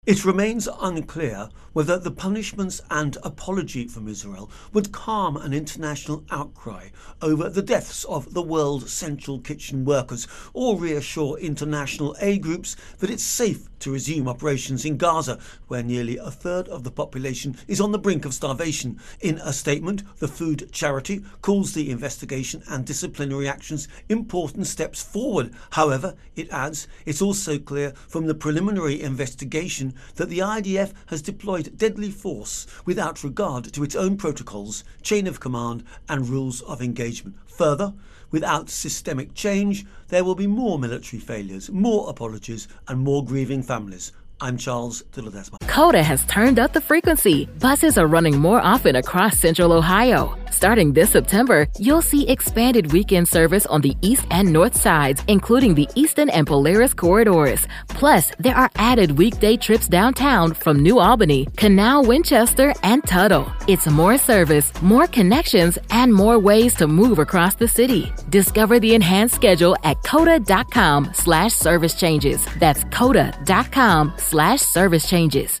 It remains unclear whether the punishments and apology from Israel would calm an international outcry over the deaths of the world's central kitchen workers or reassure international aid groups that it's safe to resume operations in Gaza, where nearly a third of the population is on the brink of starvation. In a statement, the food charity calls the investigation and disciplinary actions important steps forward. However, it adds, it's also clear from the preliminary investigation that the IDF has deployed deadly force without regard to its own protocols, chain of command and rules of engagement. Further, without systemic change, there will be more military failures, more apologies and more grieving families. I'm Charles de Ledesma. Coda has turned up the frequency. Buses are running more often across Central Ohio. Starting this September, you'll see expanded weekend service on the east and north sides, including the Eastern and Polaris corridors. Plus, there are added weekday trips downtown from New Albany, Canal, Winchester, and Tuttle. It's more service, more connections, and more ways to move across the city. Discover the enhanced schedule at coda.com/service changes. That's coda.com/service changes.